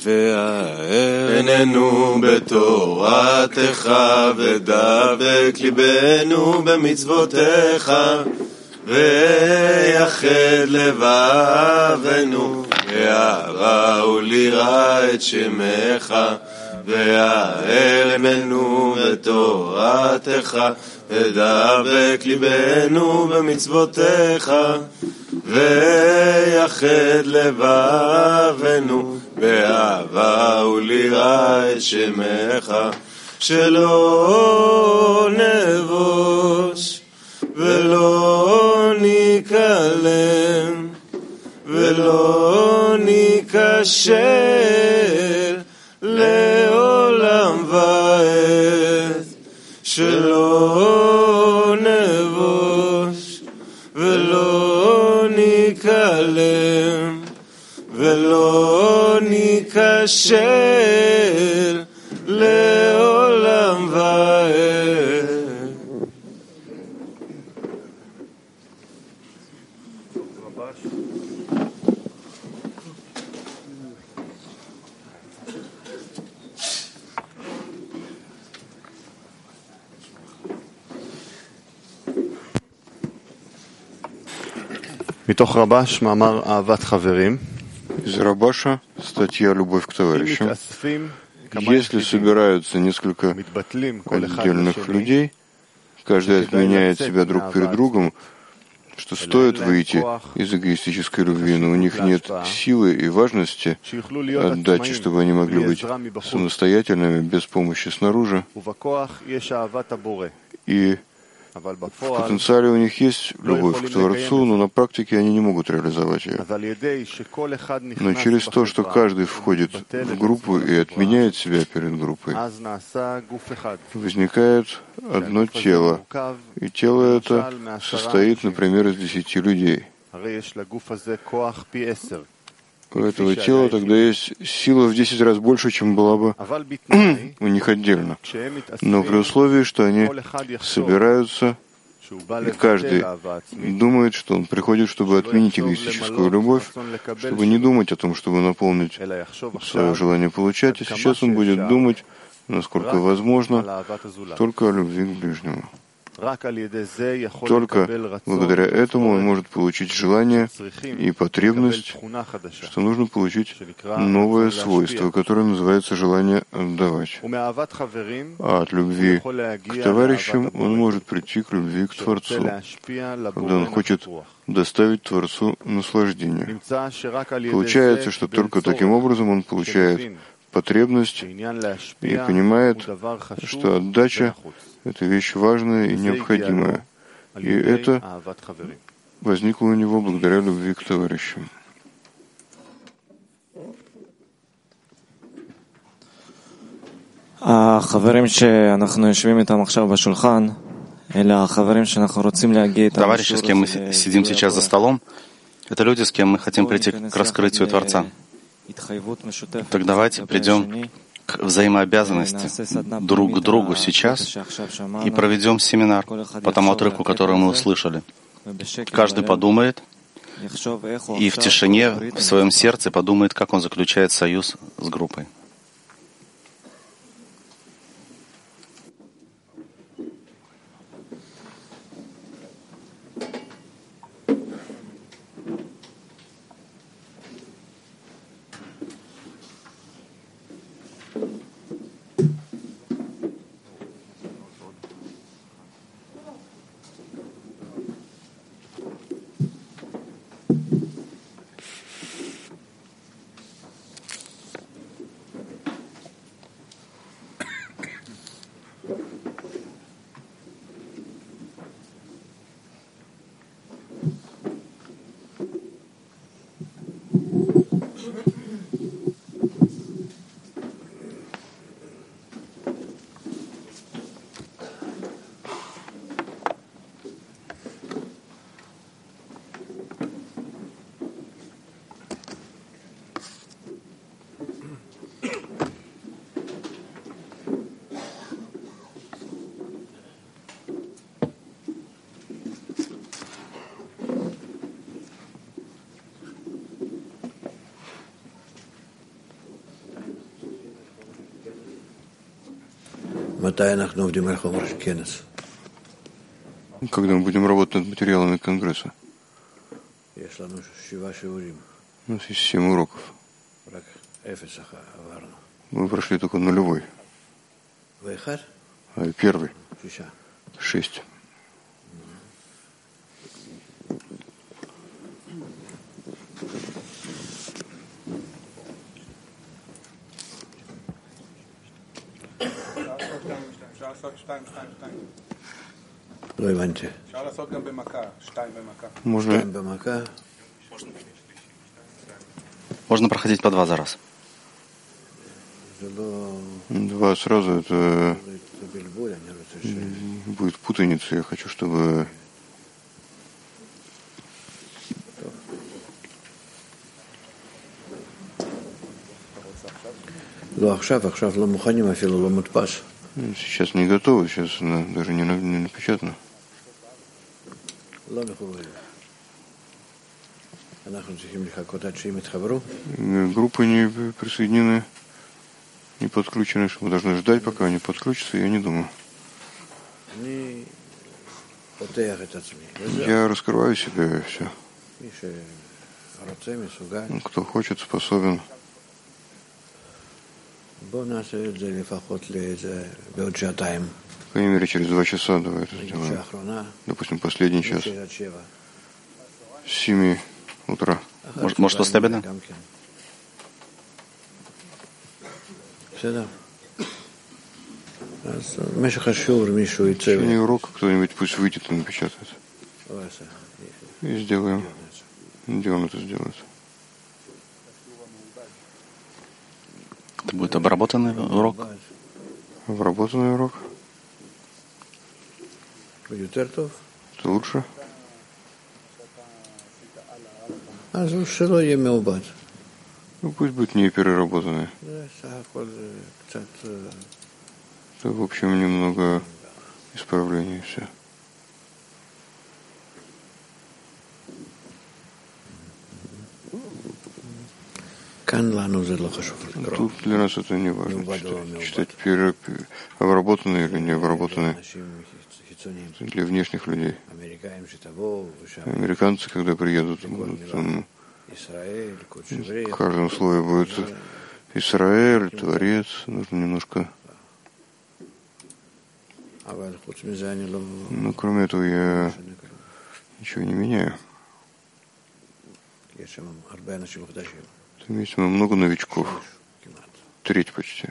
ועייננו בתורתך ודבק ליבנו במצוותיך ויחד לבבנו באהבה וליראה את שמך ועייננו בתורתך ודבק ליבנו במצוותיך ויחד לבבנו באהבה וליראה את שמך שלא נבוש ולא ניקלם ולא ניכשל לעולם ועד שלא נבוש ולא ניכלם ולא ניכשל לעולם ועד. מתוך רבש, מאמר אהבת חברים. Из Рабаша статья «Любовь к товарищам». Если собираются несколько отдельных людей, каждый отменяет себя друг перед другом, что стоит выйти из эгоистической любви, но у них нет силы и важности отдачи, чтобы они могли быть самостоятельными, без помощи снаружи. И в потенциале у них есть любовь к Творцу, но на практике они не могут реализовать ее. Но через то, что каждый входит в группу и отменяет себя перед группой, возникает одно тело. И тело это состоит, например, из 10 людей. У этого тела тогда есть сила в 10 раз больше, чем была бы у них отдельно. Но при условии, что они собираются, и каждый думает, что он приходит, чтобы отменить эгоистическую любовь, чтобы не думать о том, чтобы наполнить свое желание получать, а сейчас он будет думать, насколько возможно, только о любви к ближнему. Только благодаря этому он может получить желание и потребность, что нужно получить новое свойство, которое называется желание отдавать. А от любви к товарищам он может прийти к любви к Творцу, когда он хочет доставить Творцу наслаждение. Получается, что только таким образом он получает потребность и понимает, что отдача — это вещь важная и необходимая. И это возникло у него благодаря любви к товарищам. החברים שאנחנו יושבים איתם עכשיו בשולחן, אלה החברים שאנחנו רוצים להגיע איתם. Товарищи, с кем мы сидим сейчас за столом, это люди, с кем мы хотим прийти к раскрытию Творца. Так давайте придем к взаимообязанности друг к другу сейчас и проведем семинар по тому отрывку, который мы услышали. Каждый подумает и в тишине в своем сердце подумает, как он заключает союз с группой. Когда мы будем работать над материалами Конгресса? У нас есть 7 уроков. Мы прошли только 0. А 1 — 6. Можно проходить по 2 за раз. 2 сразу — это будет путаница. Я хочу, чтобы сейчас не готово, сейчас она даже не напечатана. Группы не присоединены, не подключены. Мы должны ждать, пока они подключатся, я не думаю. Я раскрываю себя, и все. Кто хочет, способен. По крайней мере, через 2 часа давай это сделаем. Допустим, последний час. С 7 утра. Может, после обеда? В течение урока кто-нибудь пусть выйдет и напечатает. И сделаем. Где он это сделает? Это будет обработанный урок? Обработанный урок? Это лучше? Ну, пусть будет не переработанный. Это, в общем, немного исправлений, все. Тут для нас это не важно, читать обработанные или не обработанные. Для внешних людей. Американцы, когда приедут, будут, в каждом слове будет Израиль, Творец, нужно немножко. Но кроме этого я ничего не меняю. Там есть много новичков. 1/3 почти.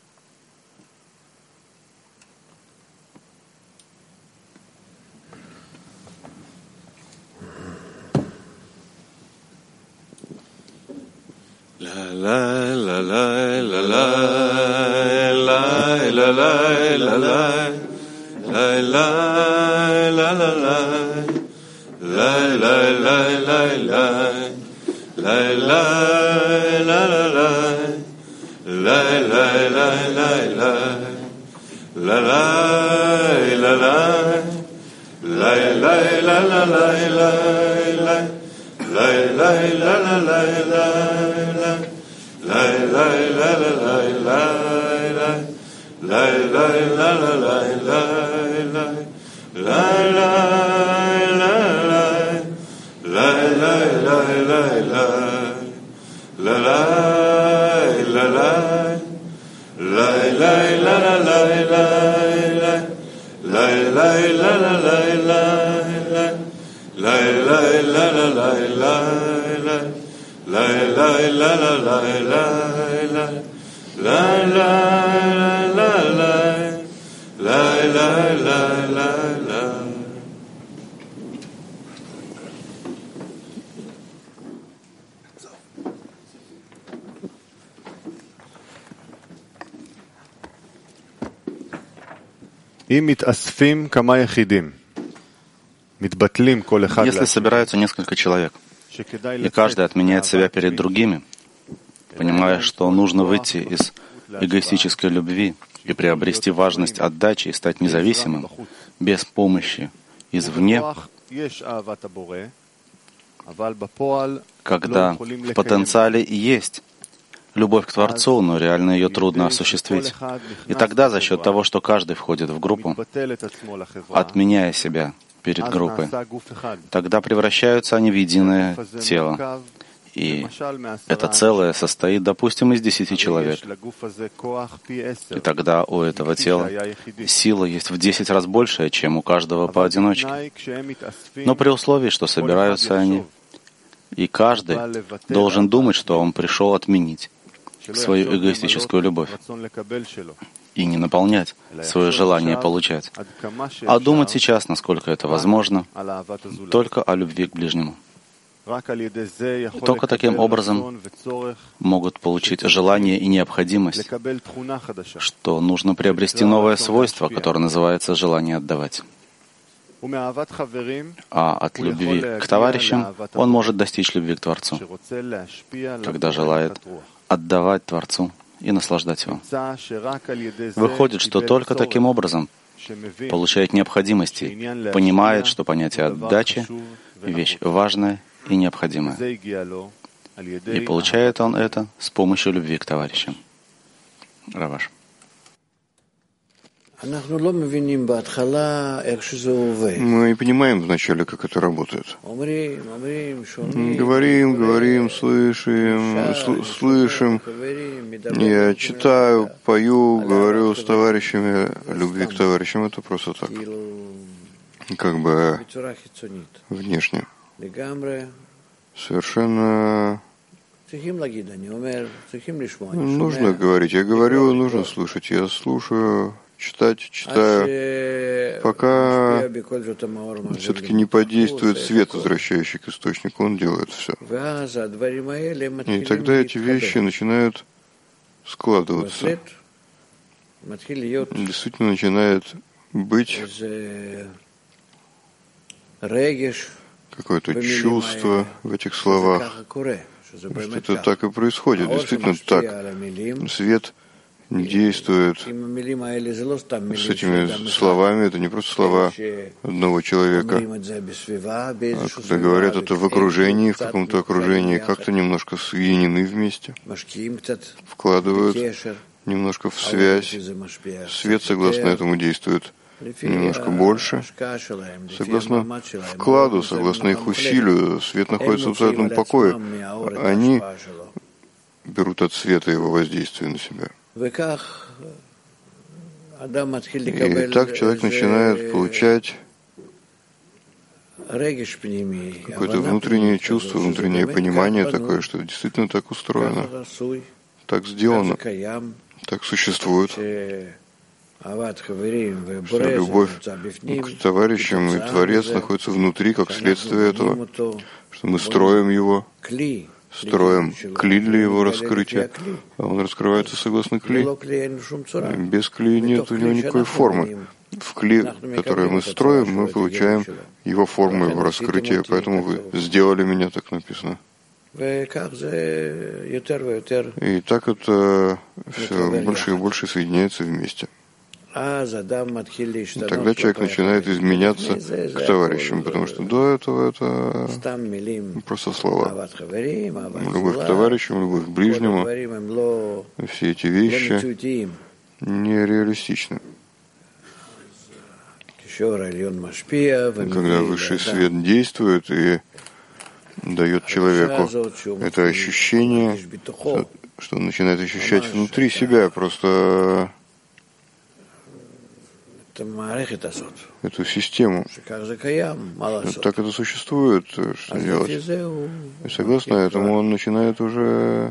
Если собираются несколько человек, и каждый отменяет себя перед другими, понимая, что нужно выйти из эгоистической любви и приобрести важность отдачи и стать независимым, без помощи извне, когда в потенциале есть любовь к Творцу, но реально ее трудно осуществить. И тогда за счет того, что каждый входит в группу, отменяя себя перед группой, тогда превращаются они в единое тело. И это целое состоит, допустим, из 10 человек. И тогда у этого тела сила есть в 10 раз большая, чем у каждого поодиночке. Но при условии, что собираются они, и каждый должен думать, что он пришел отменить свою эгоистическую любовь и не наполнять свое желание получать, а думать сейчас, насколько это возможно, только о любви к ближнему. Только таким образом могут получить желание и необходимость, что нужно приобрести новое свойство, которое называется желание отдавать. А от любви к товарищам он может достичь любви к Творцу, когда желает отдавать Творцу и наслаждать его. Выходит, что только таким образом получает необходимости, понимает, что понятие отдачи — вещь важная и необходимая. И получает он это с помощью любви к товарищам. Раваш. Мы не понимаем вначале, как это работает. Говорим, слышим. Я читаю, пою, говорю с товарищами, любви к товарищам. Это просто так. Как бы внешне. Совершенно нужно говорить. Я говорю, нужно слушать. Я слушаю. Читаю, пока все-таки не подействует свет, возвращающий к источнику, он делает все. И тогда эти вещи начинают складываться. Действительно начинает быть какое-то чувство в этих словах, что это так и происходит. Действительно так. Свет действует с этими словами. Это не просто слова одного человека. А когда говорят это в окружении, в каком-то окружении, как-то немножко соединены вместе, вкладывают немножко в связь. Свет, согласно этому, действует немножко больше. Согласно вкладу, согласно их усилию, свет находится в абсолютном покое. Они берут от света его воздействие на себя. И так человек начинает получать какое-то внутреннее чувство, внутреннее понимание такое, что действительно так устроено, так сделано, так существует, что любовь к товарищам и Творец находится внутри, как следствие этого, что мы строим его, строим кли для его раскрытия, а он раскрывается согласно кли. Без кли нет у него никакой формы. В кли, которое мы строим, мы получаем его форму, его раскрытие, поэтому вы сделали меня, так написано. И так это все больше и больше соединяется вместе. И тогда человек начинает изменяться к товарищам, потому что до этого это просто слова. Любовь к товарищам, любовь к ближнему, все эти вещи нереалистичны. Когда высший свет действует и дает человеку это ощущение, что он начинает ощущать внутри себя просто эту систему. Так это существует, что делать? И согласно этому он начинает уже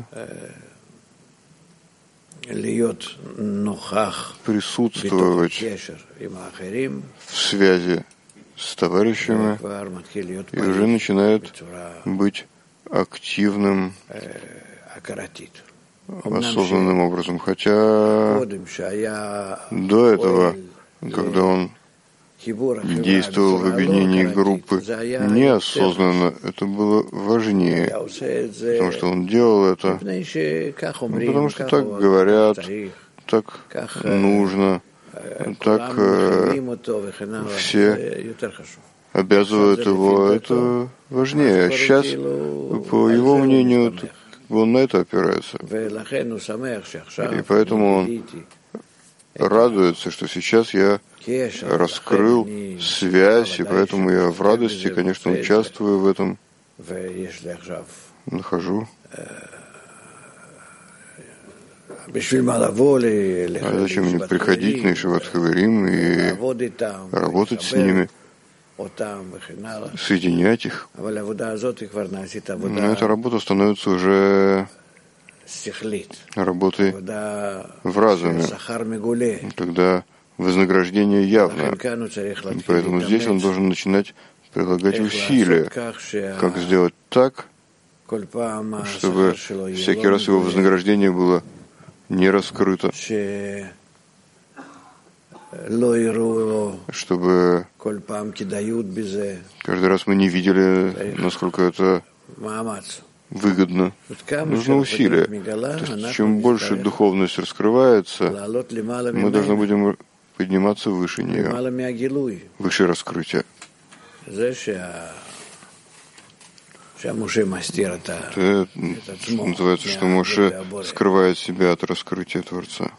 присутствовать в связи с товарищами и уже начинает быть активным, осознанным образом. Хотя до этого, когда он действовал в объединении группы неосознанно, это было важнее, потому что он делал это, потому что так говорят, так нужно, так все обязывают его, это важнее. А сейчас, по его мнению, бы он на это опирается. И поэтому он радуется, что сейчас я раскрыл связь, и поэтому я в радости, конечно, участвую в этом, нахожу. А зачем мне приходить на Ешиват Хаверим и работать с ними, соединять их? Но эта работа становится уже работой в разуме, когда вознаграждение явно. Поэтому здесь он должен начинать прилагать усилия, как сделать так, чтобы всякий раз его вознаграждение было не раскрыто, чтобы каждый раз мы не видели, насколько это выгодно. Нужно усилие. То есть, чем больше духовность раскрывается, мы должны будем подниматься выше нее, выше раскрытия. Это называется, что Моше скрывает себя от раскрытия Творца.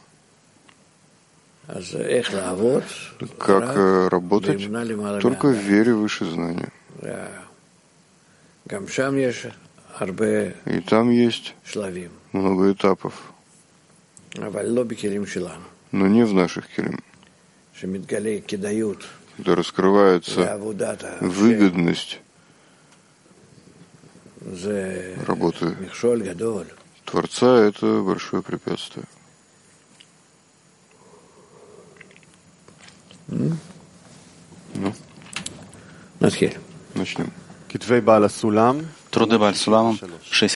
Как работать? Только в вере выше знания. И там есть много этапов, но не в наших келим, когда раскрывается выгодность работы Творца, это большое препятствие. Ну, начнем. Труды Бааль Суламом 6.